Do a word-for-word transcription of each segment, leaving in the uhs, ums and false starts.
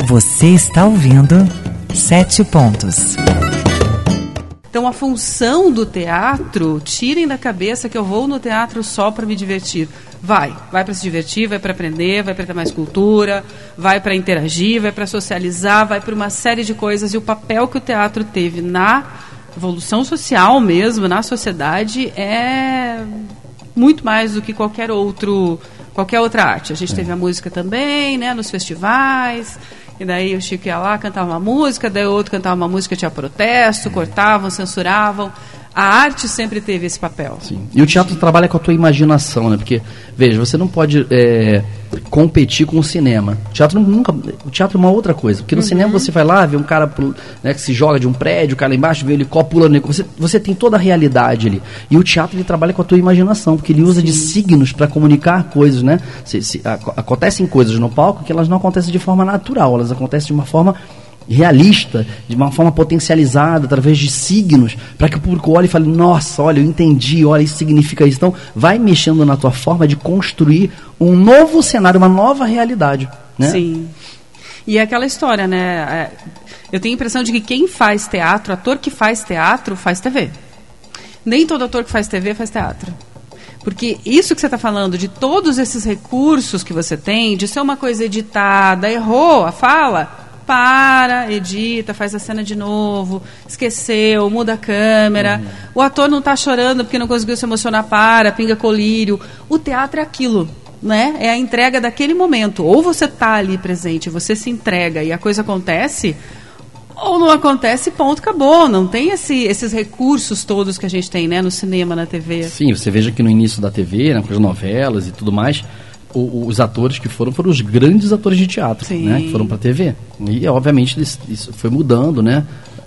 Você está ouvindo Sete Pontos. Então a função do teatro, tirem da cabeça que eu vou no teatro só para me divertir. Vai, vai para se divertir, vai para aprender, vai para ter mais cultura, vai para interagir, vai para socializar, vai para uma série de coisas. E o papel que o teatro teve na evolução social mesmo, na sociedade, é muito mais do que qualquer outro, qualquer outra arte. A gente teve a música também, né, nos festivais. E daí o Chico ia lá, cantava uma música, daí o outro cantava uma música, tinha protesto, cortavam, censuravam. A arte sempre teve esse papel. Sim. E o teatro trabalha com a tua imaginação, né? Porque, veja, você não pode é, competir com o cinema. O teatro nunca. O teatro é uma outra coisa. Porque no uhum. cinema você vai lá, vê um cara, né, que se joga de um prédio, o cara lá embaixo, vê o helicóptero pulando. Você, você tem toda a realidade ali. E o teatro ele trabalha com a tua imaginação, porque ele usa Sim. de signos para comunicar coisas, né? Se, se, a, acontecem coisas no palco que elas não acontecem de forma natural, elas acontecem de uma forma realista, de uma forma potencializada, através de signos, para que o público olhe e fale, nossa, olha, eu entendi, olha, isso significa isso. Então, vai mexendo na tua forma de construir um novo cenário, uma nova realidade, né? Sim. E é aquela história, né? Eu tenho a impressão de que quem faz teatro, ator que faz teatro, faz T V. Nem todo ator que faz T V faz teatro. Porque isso que você está falando, de todos esses recursos que você tem, de ser uma coisa editada, errou a fala, para, edita, faz a cena de novo, esqueceu, muda a câmera, uhum. o ator não está chorando porque não conseguiu se emocionar, para, pinga colírio. O teatro é aquilo, né? É a entrega daquele momento. Ou você está ali presente, você se entrega e a coisa acontece, ou não acontece, ponto, acabou. Não tem esse, esses recursos todos que a gente tem, né, no cinema, na T V. Sim, você veja que no início da T V, né, com as novelas e tudo mais, os atores que foram foram os grandes atores de teatro, né, que foram para a T V. E, obviamente, isso foi mudando, né?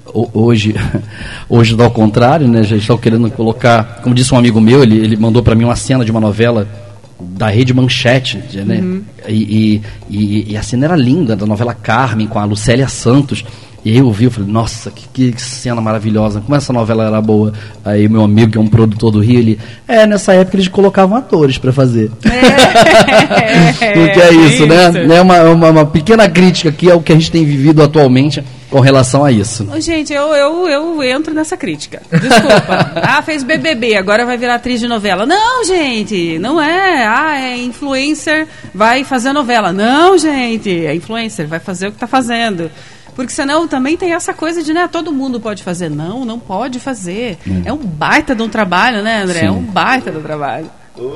Hoje, hoje dá ao contrário, né? Já estão querendo colocar, como disse um amigo meu, ele, ele mandou para mim uma cena de uma novela da Rede Manchete, né? Uhum. E, e, e a cena era linda, da novela Carmen, com a Lucélia Santos. E eu vi, eu falei, nossa, que, que cena maravilhosa, como essa novela era boa. Aí meu amigo, que é um produtor do Rio, ele, é, nessa época eles colocavam atores para fazer. É, porque é isso, é né? É uma, uma, uma pequena crítica aqui ao que a gente tem vivido atualmente com relação a isso. Gente, eu, eu, eu entro nessa crítica. Desculpa. Ah, fez B B B, agora vai virar atriz de novela. Não, gente, não é. Ah, é influencer, vai fazer novela. Não, gente, é influencer, vai fazer o que está fazendo. Porque senão também tem essa coisa de, né, todo mundo pode fazer. Não, não pode fazer. Hum. É um baita de um trabalho, né, André? Sim. É um baita de um trabalho. Oh.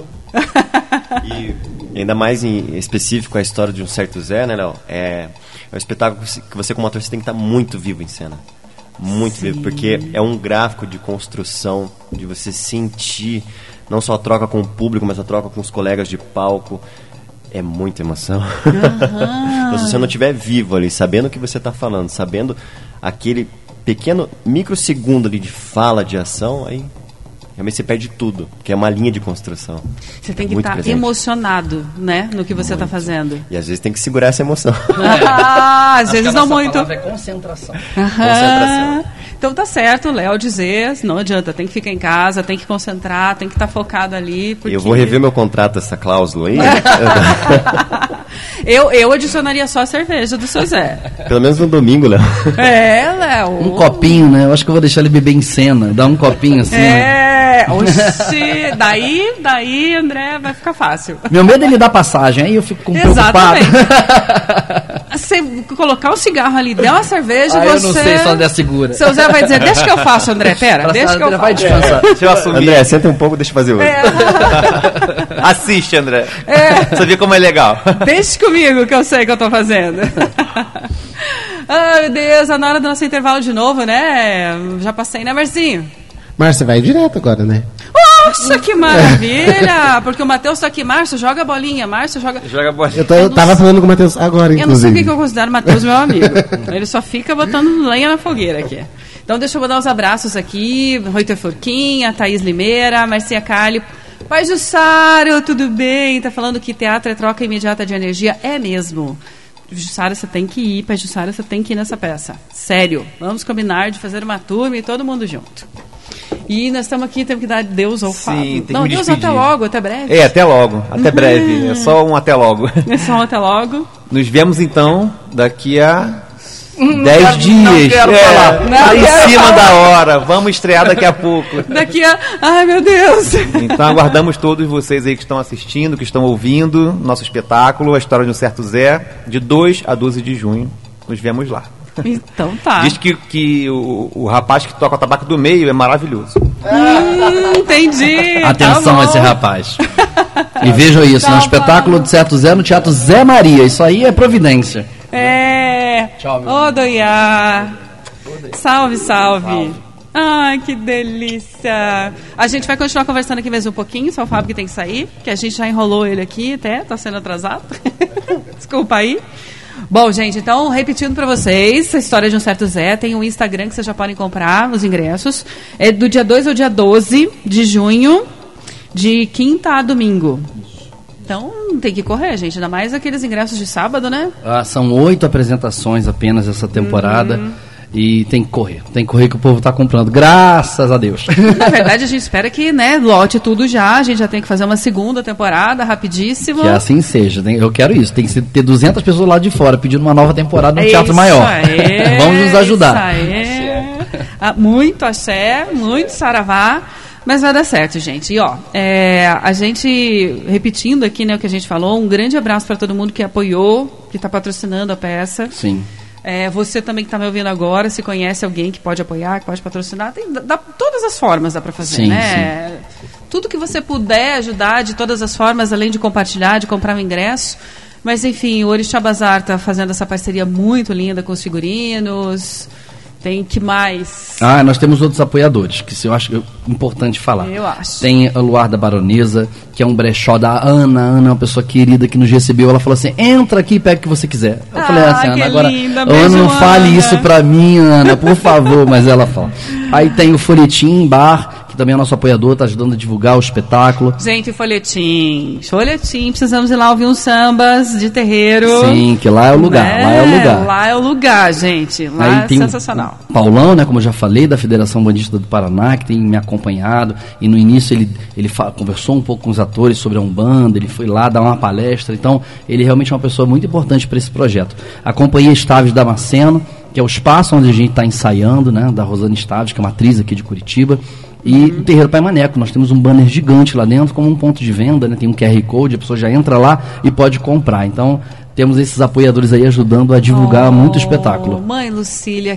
E ainda mais em específico a história de Um Certo Zé, né, Léo? É, é um espetáculo que você, como ator, você tem que estar muito vivo em cena. Muito Sim. vivo, porque é um gráfico de construção, de você sentir não só a troca com o público, mas a troca com os colegas de palco. É muita emoção. Então, se você não estiver vivo ali, sabendo o que você está falando, sabendo aquele pequeno microsegundo ali de fala, de ação, aí realmente você perde tudo, que é uma linha de construção. Você tem que estar tá emocionado, né, no que você está fazendo. E às vezes tem que segurar essa emoção. Ah, às vezes não muito. A palavra é concentração. Concentração. Então tá certo, Léo dizer, não adianta, tem que ficar em casa, tem que concentrar, tem que estar tá focado ali. Porque... Eu vou rever meu contrato, essa cláusula aí. eu, eu adicionaria só a cerveja do seu Zé. Pelo menos no domingo, Léo. É, Léo. Um copinho, né? Eu acho que eu vou deixar ele beber em cena, dar um copinho assim. É, oxi, daí, daí, André, vai ficar fácil. Meu medo é ele dar passagem, aí eu fico com Exatamente. preocupado. Você colocar o cigarro ali, der uma cerveja, ah, você... eu não sei se o André segura. Seu Zé vai dizer, deixa que eu faço, André, pera, deixa que eu faço. Vai descansar. Deixa eu assumir. André, senta um pouco, deixa eu fazer outro. É. Assiste, André. É. Você vê como é legal. Deixa comigo que eu sei que eu tô fazendo. Ai, meu Deus, na hora do nosso intervalo de novo, né? Já passei, né, Marcinho? Márcia, vai direto agora, né? Nossa, que maravilha! Porque o Matheus tá aqui, Márcio, joga a bolinha, Márcio, joga... Joga a bolinha. Eu, tô, eu tava falando com o Matheus agora, inclusive. Eu não sei o que eu considero o Matheus meu amigo. Ele só fica botando lenha na fogueira aqui. Então deixa eu mandar uns abraços aqui. Reuter Forquinha, Thaís Limeira, Marcia Cali. Pai Jussaro, tudo bem? Tá falando que teatro é troca imediata de energia. É mesmo. Jussara, você tem que ir. Pai Jussara, você tem que ir nessa peça. Sério. Vamos combinar de fazer uma turma e todo mundo junto. E nós estamos aqui, temos que dar adeus ao Sim, Fábio. tem Não, que adeus até logo, até breve. É, até logo, até breve. É só um até logo. É só um até logo. Nos vemos então daqui a Hum, dez não, dias. Não quero é, falar. Tá Não em quero cima falar. da hora. Vamos estrear daqui a pouco. Daqui a... Ai, meu Deus. Então aguardamos todos vocês aí que estão assistindo, que estão ouvindo nosso espetáculo, A História de um Certo Zé, de dois a doze de junho. Nos vemos lá. Então tá. Diz que, que o, o rapaz que toca o tabaco do meio é maravilhoso. Hum, entendi. Atenção tá a esse rapaz. E vejam isso, Tá no bom. espetáculo de Certo Zé, no Teatro Zé Maria. Isso aí é providência. É. Tchau, meu Ô, Doiá. Salve, salve. Ai, que delícia. A gente vai continuar conversando aqui mais um pouquinho, só o Fábio que tem que sair, que a gente já enrolou ele aqui até, tá sendo atrasado. Desculpa aí. Bom, gente, então, repetindo pra vocês, a história de um certo Zé, tem um Instagram que vocês já podem comprar os ingressos. É do dia dois ao dia doze de junho, de quinta a domingo. Então, tem que correr, gente. Ainda mais aqueles ingressos de sábado, né? Ah, são oito apresentações apenas essa temporada. Uhum. E tem que correr. Tem que correr que o povo está comprando. Graças a Deus. Na verdade, a gente espera que, né, lote tudo já. A gente já tem que fazer uma segunda temporada, rapidíssimo. Que assim seja. Tem- Eu quero isso. Tem que ser- ter duzentas pessoas lá de fora pedindo uma nova temporada no É teatro isso maior. aí, Vamos nos ajudar. Isso aí. Ah, muito axé, muito saravá. Mas vai dar certo, gente. E, ó, é, a gente, repetindo aqui, né, o que a gente falou, um grande abraço para todo mundo que apoiou, que está patrocinando a peça. Sim. É, você também que está me ouvindo agora, se conhece alguém que pode apoiar, que pode patrocinar, tem, dá, todas as formas dá para fazer, Sim, né? Tudo que você puder ajudar de todas as formas, além de compartilhar, de comprar um ingresso. Mas, enfim, o Orixá Bazar está fazendo essa parceria muito linda com os figurinos. Tem que mais... Ah, nós temos outros apoiadores, que isso eu acho importante falar. Eu acho. Tem a Luar da Baronesa, que é um brechó da Ana. A Ana é uma pessoa querida que nos recebeu. Ela falou assim, entra aqui e pega o que você quiser. Eu Ah, falei assim, que Ana, agora, linda. Ana, Beijo, não fale Ana. isso pra mim, Ana, por favor. Mas ela fala. Aí tem o Folhetim Bar, que também é nosso apoiador, tá ajudando a divulgar o espetáculo. Gente, folhetim. Folhetim, precisamos ir lá ouvir uns sambas de terreiro. Sim, que lá é o lugar, Né? lá é o lugar. Lá é o lugar, gente. Lá Aí é tem o- sensacional. o Paulão, né, como eu já falei, da Federação Bandista do Paraná, que tem me acompanhado. E no início ele, ele fa- conversou um pouco com os atores sobre a Umbanda, ele foi lá dar uma palestra. Então, ele realmente é uma pessoa muito importante para esse projeto. A Companhia Estaves Damasceno, que é o espaço onde a gente está ensaiando, né, da Rosane Estaves, que é uma atriz aqui de Curitiba. E o Terreiro Pai Maneco, nós temos um banner gigante lá dentro, como um ponto de venda, né, tem um Q R Code, a pessoa já entra lá e pode comprar. Então, temos esses apoiadores aí ajudando a divulgar muito o espetáculo. Mãe Lucília,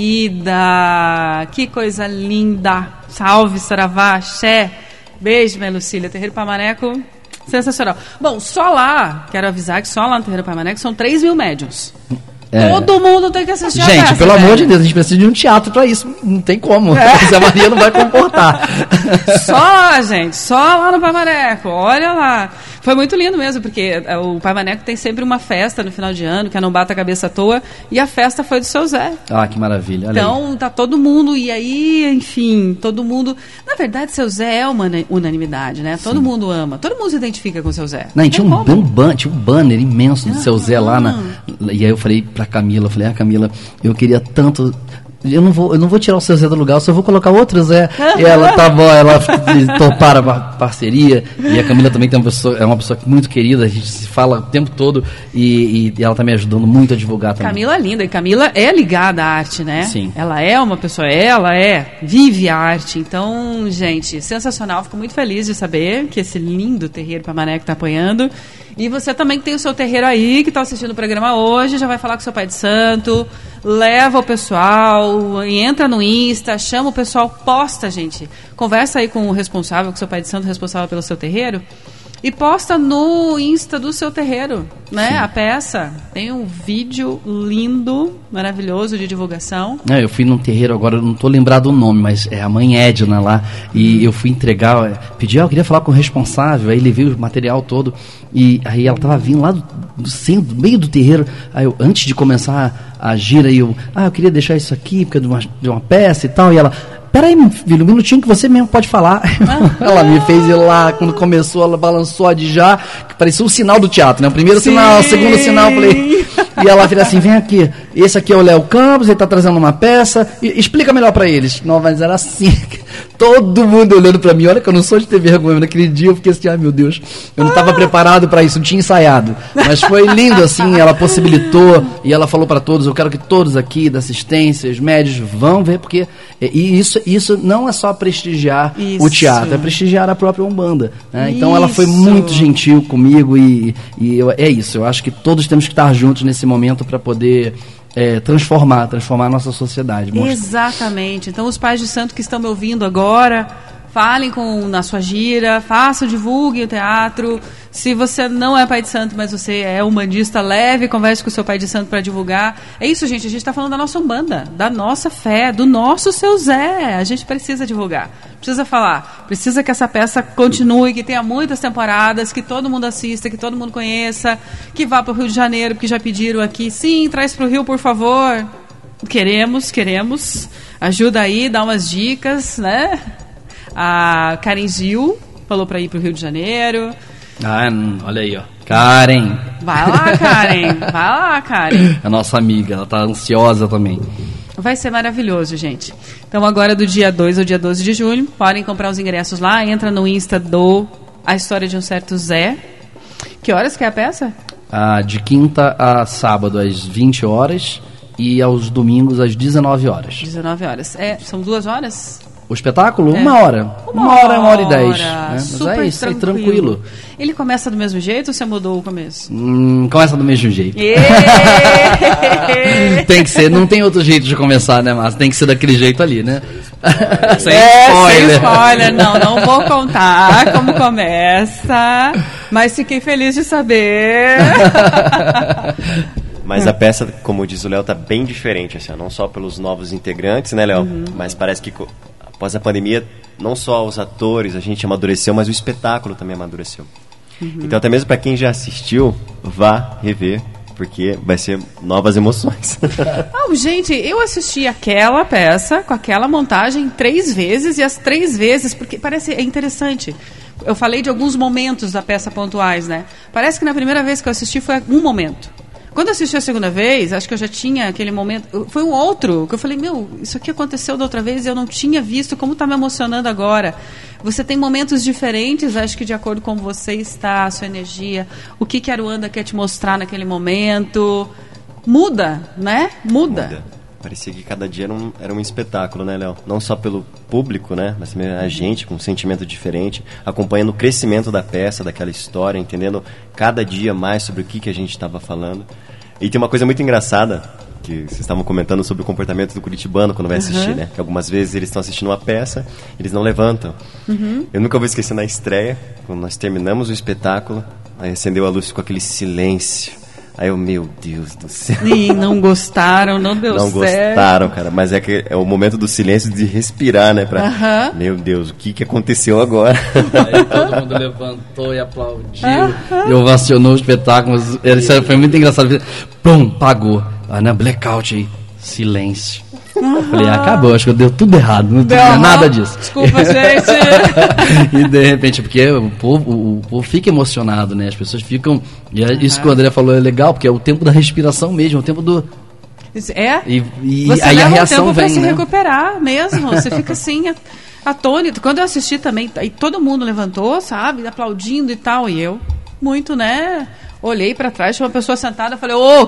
querida, que coisa linda. Salve, Saravá, axé. Beijo, mãe Lucília. Terreiro Pamaneco, sensacional. Bom, só lá, quero avisar que só lá no Terreiro Pamaneco são três mil médiums. É. Todo mundo tem que assistir a Gente, peça, pelo amor velho. de Deus, a gente precisa de um teatro pra isso. Não tem como. É. Zé Maria não vai comportar. Só lá, gente, só lá no Pamaneco, olha lá. Foi muito lindo mesmo, porque é, o Pamaneco tem sempre uma festa no final de ano, que é Não Bata a Cabeça à Toa, e a festa foi do seu Zé. Ah, que maravilha. Olha aí. Então, tá todo mundo, e aí, enfim, todo mundo... Na verdade, seu Zé é uma una- unanimidade, né? Todo mundo ama, todo mundo se identifica com seu Zé. Não, e tinha um, Tem um ban, tinha um banner imenso do seu Zé lá na. E aí eu falei pra Camila, eu falei, ah, Camila, eu queria tanto. Eu não vou, eu não vou tirar o seu Zé do lugar, eu só vou colocar outro Zé. E ela, tá bom, ela toparam a parceria. E a Camila também tem uma pessoa, é uma pessoa muito querida, a gente se fala o tempo todo e, e ela tá me ajudando muito a divulgar também. Camila é linda, e Camila é ligada à arte, né? Sim. Ela é uma pessoa, ela é, vive a arte. Então, gente, sensacional. Fico muito feliz de saber que esse lindo terreiro Pamaneco tá apoiando. E você também que tem o seu terreiro aí, que está assistindo o programa hoje, já vai falar com o seu pai de santo, leva o pessoal, entra no Insta, chama o pessoal, posta, gente. Conversa aí com o responsável, com o seu pai de santo, responsável pelo seu terreiro, e posta no Insta do seu terreiro, né? A peça. Tem um vídeo lindo, maravilhoso de divulgação. É, eu fui num terreiro agora, eu não tô lembrado o nome, mas é a mãe Edna lá, e eu fui entregar, pedi, ah, eu queria falar com o responsável, aí levei o material todo, e aí ela tava vindo lá do, do centro, do meio do terreiro, aí eu, antes de começar a, a gira, eu, ah, eu queria deixar isso aqui, porque é de uma, de uma peça e tal, e ela, peraí, meu filho, um minutinho que você mesmo pode falar. Ela me fez ir lá, quando começou, ela balançou a de já, que parecia um sinal do teatro, né? O primeiro Sim. sinal, o segundo sinal, eu falei... E ela vira assim, vem aqui, esse aqui é o Léo Campos, ele tá trazendo uma peça, e, explica melhor pra eles. Não, mas era assim, todo mundo olhando pra mim, olha que eu não sou de ter vergonha, mas naquele dia eu fiquei assim, ai meu Deus, eu não tava preparado pra isso, não tinha ensaiado. Mas foi lindo assim, ela possibilitou, e ela falou pra todos, eu quero que todos aqui da assistência, os médios, vão ver, porque e isso, isso não é só prestigiar isso. o teatro, é prestigiar a própria Umbanda, né? Então ela foi muito gentil comigo e, e eu, é isso, eu acho que todos temos que estar juntos nesse momento para poder é, transformar, transformar a nossa sociedade. Mostra. Exatamente, então os pais de santo que estão me ouvindo agora, falem com, na sua gira, façam, divulguem o teatro. Se você não é pai de santo, mas você é umbandista, leve, converse com o seu pai de santo para divulgar. É isso, gente, a gente está falando da nossa Umbanda, da nossa fé, do nosso Seu Zé. A gente precisa divulgar, precisa falar, precisa que essa peça continue, que tenha muitas temporadas, que todo mundo assista, que todo mundo conheça, que vá para o Rio de Janeiro, porque já pediram aqui. Sim, traz para o Rio, por favor. Queremos, queremos. Ajuda aí, dá umas dicas, né? A Karen Gil falou para ir para o Rio de Janeiro. Ah, olha aí, ó. Karen. Vai lá, Karen. Vai lá, Karen. É nossa amiga, ela tá ansiosa também. Vai ser maravilhoso, gente. Então agora do dia dois ao dia doze de junho, podem comprar os ingressos lá, entra no Insta do A História de um Certo Zé. Que horas que é a peça? Ah, de quinta a sábado às vinte horas e aos domingos às dezenove horas. dezenove horas. É, são duas horas? O espetáculo? É. Uma hora. Uma, uma hora, uma hora e dez. Né? Mas super é isso, tranquilo. é tranquilo. Ele começa do mesmo jeito ou você mudou o começo? Hum, começa do mesmo jeito. Tem que ser, não tem outro jeito de começar, né, Márcia? Tem que ser daquele jeito ali, né? Sem é, spoiler. Sem spoiler, não, não vou contar como começa, mas fiquei feliz de saber. Mas a peça, como diz o Léo, tá bem diferente, assim, não só pelos novos integrantes, né, Léo? Uhum. Mas parece que após a pandemia, não só os atores, a gente amadureceu, mas o espetáculo também amadureceu. Uhum. Então, até mesmo para quem já assistiu, vá rever, porque vai ser novas emoções. Oh, gente, eu assisti aquela peça, com aquela montagem, três vezes, e as três vezes, porque parece é interessante. Eu falei de alguns momentos da peça pontuais, né? Parece que na primeira vez que eu assisti foi um momento. Quando eu assisti a segunda vez, acho que eu já tinha aquele momento... Foi um outro, que eu falei, meu, isso aqui aconteceu da outra vez e eu não tinha visto, como está me emocionando agora. Você tem momentos diferentes, acho que de acordo com como você está, a sua energia, o que, que a Aruanda quer te mostrar naquele momento. Muda, né? Muda. Muda. Parecia que cada dia era um, era um espetáculo, né, Léo? Não só pelo público, né? Mas também a gente, com um sentimento diferente, acompanhando o crescimento da peça, daquela história, entendendo cada dia mais sobre o que, que a gente estava falando. E tem uma coisa muito engraçada, que vocês estavam comentando sobre o comportamento do curitibano quando vai assistir, uhum. né? Que algumas vezes eles estão assistindo uma peça, eles não levantam. Uhum. Eu nunca vou esquecer na estreia, quando nós terminamos o espetáculo, aí acendeu a luz e ficou aquele silêncio. Aí eu, meu Deus do céu. Sim, não gostaram, não deu não certo. Não gostaram, cara. Mas é que é o momento do silêncio de respirar, né? Pra, uh-huh. Meu Deus, o que, que aconteceu agora? Aí todo mundo levantou e aplaudiu. Uh-huh. E ovacionou o espetáculo. Isso foi muito engraçado. Pum, pagou. Ah, não, blackout aí. Silêncio. Uhum. Falei, ah, acabou, acho que deu tudo errado, não tinha uhum. nada disso. Desculpa, gente. E de repente, porque o povo, o, o povo fica emocionado, né? As pessoas ficam. E uhum. isso que o André falou é legal, porque é o tempo da respiração mesmo, é o tempo do. É? E, e você aí leva a reação um tempo vem, pra se né? recuperar mesmo. Você fica assim, atônito. Quando eu assisti também, aí todo mundo levantou, sabe? Aplaudindo e tal. E eu, muito, né? Olhei pra trás, tinha uma pessoa sentada, falei, o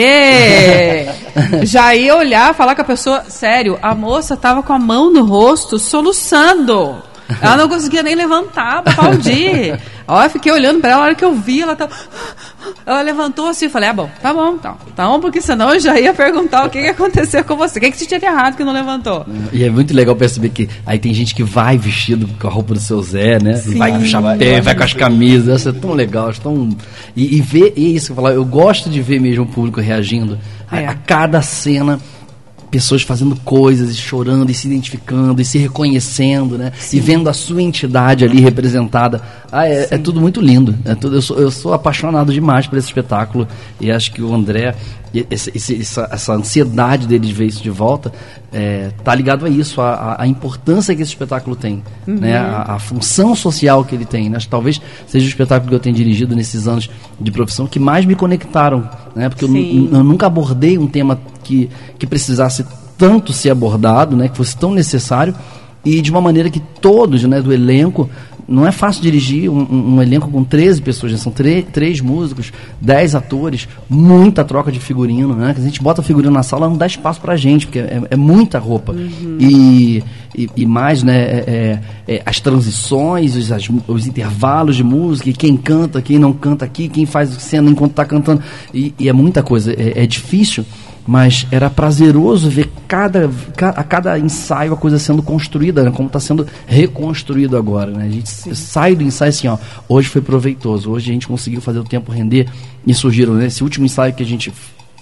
quê? Já ia olhar, falar com a pessoa, sério, a moça tava com a mão no rosto, soluçando. Ela não conseguia nem levantar pra aplaudir. Ó, eu fiquei olhando pra ela, a hora que eu vi, ela tava... Ela levantou assim, eu falei, ah, bom, tá bom, então. Tá bom, porque senão eu já ia perguntar o que, que aconteceu com você. O que, que você tinha de errado que não levantou? E é muito legal perceber que aí tem gente que vai vestido com a roupa do Seu Zé, né? Sim. Vai com o chapéu, vai com as camisas. Isso é tão legal, acho tão... E, e ver, e isso que eu falar, eu gosto de ver mesmo o público reagindo é. a, a cada cena. Pessoas fazendo coisas, e chorando, e se identificando, e se reconhecendo, né? Sim. E vendo a sua entidade ali representada. Ah, é, é tudo muito lindo. É tudo, eu, sou, eu sou apaixonado demais por esse espetáculo. E acho que o André, esse, esse, essa, essa ansiedade dele de ver isso de volta, é, tá ligado a isso, a, a, a importância que esse espetáculo tem, uhum. né? A, a função social que ele tem. Né? Talvez seja o espetáculo que eu tenho dirigido nesses anos de profissão que mais me conectaram né? Porque eu, n- eu nunca abordei um tema que, que precisasse tanto ser abordado, né? Que fosse tão necessário e de uma maneira que todos, né, do elenco. Não é fácil dirigir um, um, um elenco com treze pessoas, né? São tre- três músicos, dez atores, muita troca de figurino, né? Que a gente bota figurino na sala, não dá espaço pra gente, porque é, é muita roupa. Uhum. E, e, e mais, né, é, é, as transições, os, as, os intervalos de música, e quem canta, quem não canta aqui, quem faz cena enquanto tá cantando. E, e é muita coisa, é, é difícil. Mas era prazeroso ver cada, a cada ensaio a coisa sendo construída, né? Como está sendo reconstruído agora, né? A gente Sim. sai do ensaio assim, ó, hoje foi proveitoso, hoje a gente conseguiu fazer o tempo render e surgiram, né? Esse último ensaio que a gente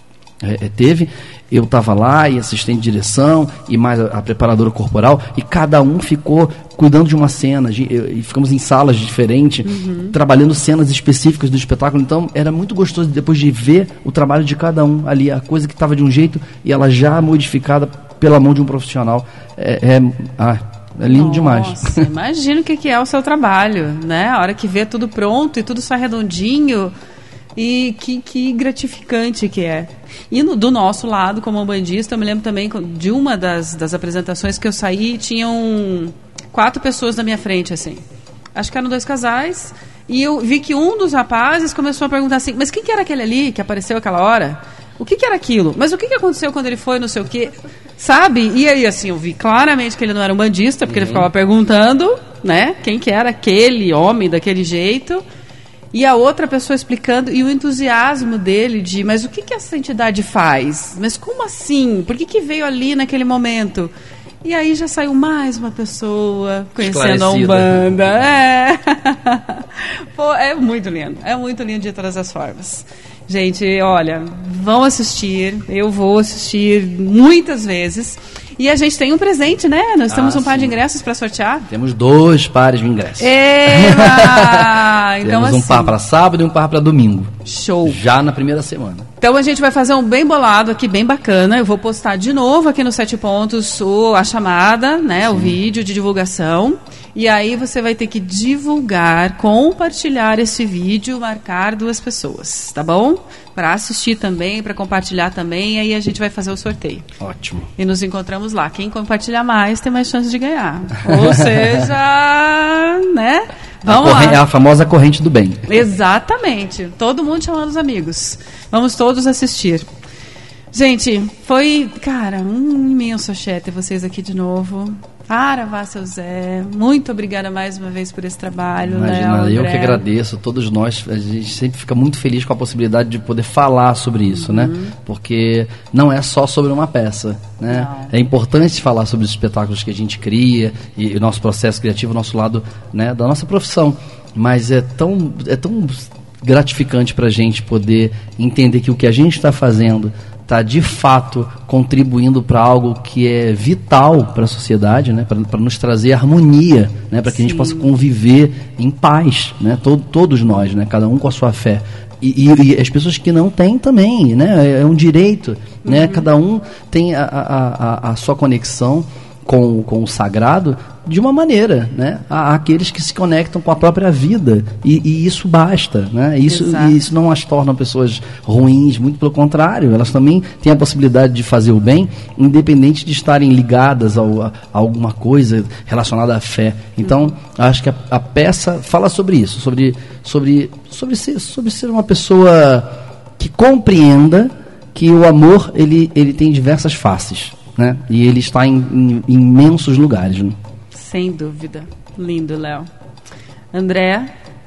é, teve, eu estava lá e assistente de direção e mais a, a preparadora corporal e cada um ficou cuidando de uma cena e ficamos em salas diferentes, uhum. trabalhando cenas específicas do espetáculo. Então era muito gostoso depois de ver o trabalho de cada um ali, a coisa que estava de um jeito e ela já modificada pela mão de um profissional. É, é, ah, é lindo Nossa, demais. Imagina o que, que é o seu trabalho, né? A hora que vê tudo pronto e tudo sai redondinho. E que, que gratificante que é. E no, do nosso lado, como bandista, eu me lembro também de uma das, das apresentações que eu saí e tinham quatro pessoas na minha frente, assim. Acho que eram dois casais. E eu vi que um dos rapazes começou a perguntar assim, mas quem que era aquele ali que apareceu aquela hora? O que que era aquilo? Mas o que que aconteceu quando ele foi, não sei o quê? Sabe? E aí, assim, eu vi claramente que ele não era um bandista, porque uhum. ele ficava perguntando, né? Quem que era aquele homem daquele jeito. E a outra pessoa explicando, e o entusiasmo dele de, mas o que, que essa entidade faz? Mas como assim? Por que, que veio ali naquele momento? E aí já saiu mais uma pessoa conhecendo a Umbanda. É. Pô, é muito lindo, é muito lindo de todas as formas. Gente, olha, vão assistir, eu vou assistir muitas vezes. E a gente tem um presente, né? Nós temos ah, um par sim. de ingressos para sortear. Temos dois pares de ingressos. Eba! Então, temos assim, um par para sábado e um par para domingo. Show. Já na primeira semana. Então a gente vai fazer um bem bolado aqui, bem bacana. Eu vou postar de novo aqui no Sete Pontos o, a chamada, né? Sim. O vídeo de divulgação. E aí você vai ter que divulgar, compartilhar esse vídeo, marcar duas pessoas, tá bom? Para assistir também, para compartilhar também, e aí a gente vai fazer o sorteio. Ótimo. E nos encontramos lá. Quem compartilhar mais tem mais chance de ganhar. Ou seja, né? Vamos a lá. É a famosa corrente do bem. Exatamente. Todo mundo chamando os amigos. Vamos todos assistir. Gente, foi, cara, um imenso axé ter vocês aqui de novo. Aravá, seu Zé, muito obrigada mais uma vez por esse trabalho. Imagina, né, eu que agradeço, todos nós, a gente sempre fica muito feliz com a possibilidade de poder falar sobre isso, uhum. né? Porque não é só sobre uma peça, né? Não. É importante falar sobre os espetáculos que a gente cria e o nosso processo criativo, o nosso lado, né, da nossa profissão, mas é tão, é tão gratificante para a gente poder entender que o que a gente está fazendo está de fato contribuindo para algo que é vital para a sociedade, né? Para nos trazer harmonia, né? Para que Sim. a gente possa conviver em paz, né? Todo, todos nós, né? Cada um com a sua fé. E, e, e as pessoas que não têm também, né? É um direito, uhum. né? Cada um tem a, a, a, a sua conexão com, com o sagrado de uma maneira, né? Há aqueles que se conectam com a própria vida e, e isso basta, né? Isso, e isso não as torna pessoas ruins, muito pelo contrário, elas também têm a possibilidade de fazer o bem, independente de estarem ligadas ao, a, a alguma coisa relacionada à fé. Então, acho que a, a peça fala sobre isso, sobre, sobre, sobre, ser, sobre ser uma pessoa que compreenda que o amor ele, ele tem diversas faces, né? E ele está em, em imensos lugares, né? Sem dúvida. Lindo, Léo. André?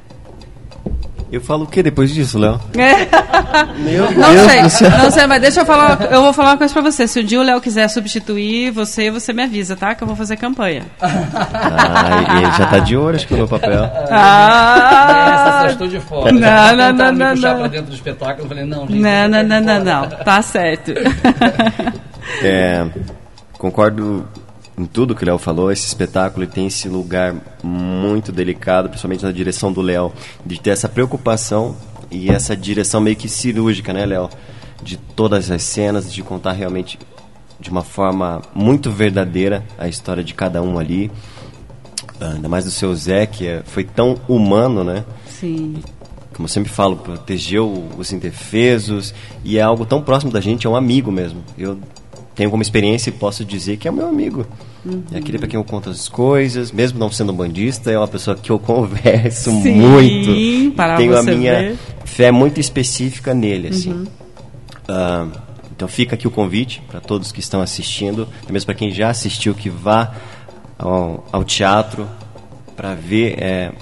Eu falo o que depois disso, Léo? Meu não Deus sei, não sei, mas deixa eu falar. Eu vou falar uma coisa pra você. Se um dia o Léo quiser substituir você, você me avisa, tá? Que eu vou fazer campanha. Ah, e ele já tá de olho, acho que no papel. Ah! Essa estou de fora. Não, não, não, não. Me puxar não. pra dentro do espetáculo, eu falei, não, gente. Não, não, não, não, não. Tá certo. É, concordo em tudo que o Léo falou. Esse espetáculo tem esse lugar muito delicado, principalmente na direção do Léo, de ter essa preocupação e essa direção meio que cirúrgica, né, Léo? De todas as cenas, de contar realmente de uma forma muito verdadeira a história de cada um ali. Ainda mais do seu Zé, que é, foi tão humano, né? Sim. como eu sempre falo, protegeu os indefesos, e é algo tão próximo da gente, é um amigo mesmo. Eu tenho como experiência e posso dizer que é o meu amigo. Uhum. É aquele para quem eu conto as coisas, mesmo não sendo um bandista, é uma pessoa que eu converso Sim, muito. Para tenho você a minha ver. fé muito específica nele, assim. Uhum. Uh, então fica aqui o convite para todos que estão assistindo, mesmo para quem já assistiu, que vá ao, ao teatro para ver é,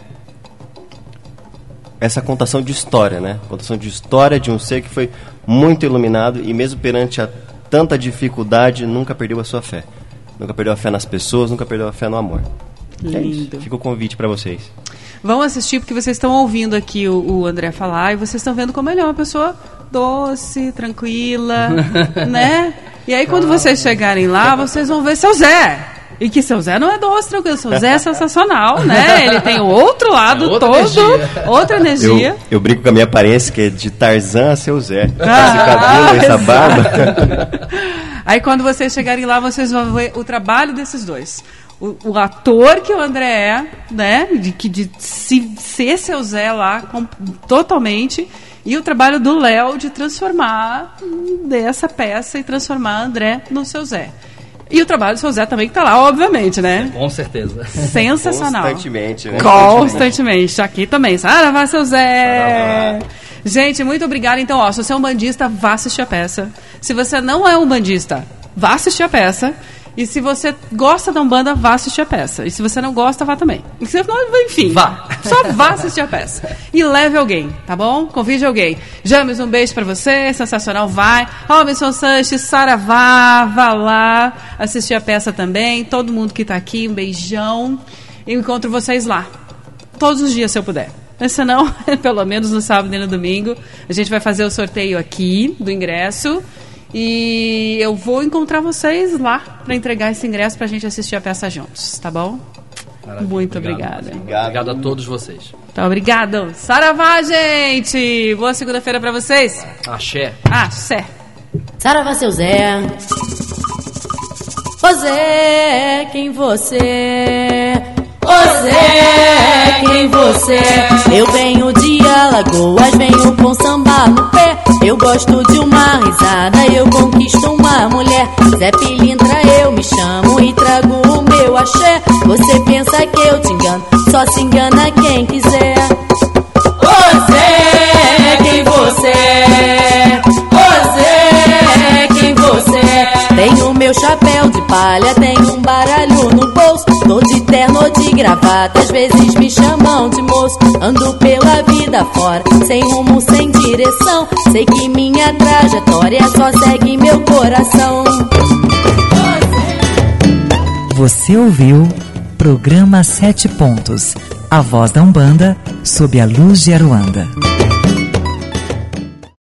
essa contação de história, né? Contação de história de um ser que foi muito iluminado e mesmo perante a tanta dificuldade, nunca perdeu a sua fé. Nunca perdeu a fé nas pessoas, nunca perdeu a fé no amor. Lindo. É isso. Fica o convite para vocês. Vão assistir porque vocês estão ouvindo aqui o, o André falar e vocês estão vendo como ele é uma pessoa doce, tranquila, né? E aí quando vocês chegarem lá, vocês vão ver seu Zé. E que seu Zé não é doce, tranquilo. Seu Zé é sensacional, né? Ele tem o outro lado, é outra todo, energia. outra energia. Eu, eu brinco com a minha aparência, que é de Tarzan a seu Zé. Ah, esse cabelo, essa barba. Aí quando vocês chegarem lá, vocês vão ver o trabalho desses dois. O, o ator que o André é, né? De, de, de se, ser seu Zé lá com, totalmente. E o trabalho do Léo de transformar dessa peça e transformar André no seu Zé. E o trabalho do seu Zé também que tá lá, obviamente, né? Com certeza. Sensacional. Constantemente, né? Constantemente. Aqui também. Saravá, seu Zé! Saravá. Gente, muito obrigada. Então, ó, se você é um bandista, vá assistir a peça. Se você não é um bandista, vá assistir a peça. E se você gosta da Umbanda, vá assistir a peça. E se você não gosta, vá também. E se não, enfim, vá. Só vá assistir a peça. E leve alguém, tá bom? Convide alguém. James, um beijo pra você. Sensacional, vai. Robinson Sanches, Saravá, vá lá assistir a peça também. Todo mundo que tá aqui, um beijão. Eu encontro vocês lá. Todos os dias, se eu puder. Mas se não, pelo menos no sábado e no domingo, a gente vai fazer o sorteio aqui do ingresso. E eu vou encontrar vocês lá para entregar esse ingresso pra gente assistir a peça juntos, tá bom? Maravilha, obrigado, muito obrigada. Obrigado. Obrigado a todos vocês. Então, obrigado. Saravá, gente! Boa segunda-feira pra vocês. Axé. Axé. Saravá, seu Zé. Ô Zé, quem você? Ô Zé, quem você é? Eu venho de Alagoas, venho com samba no pé. Eu gosto de uma risada, eu conquisto uma mulher. Zé Pilintra eu me chamo e trago o meu axé. Você pensa que eu te engano, só se engana quem quiser. Ô Zé, quem você é? Ô Zé, quem você é? Tenho meu chapéu de palha, tenho um baralho no bolso. Tô de terno ou de gravata, às vezes me chamam de moço. Ando pela vida fora, sem rumo, sem direção. Sei que minha trajetória só segue meu coração. Você ouviu Programa Sete Pontos, a voz da Umbanda sob a luz de Aruanda.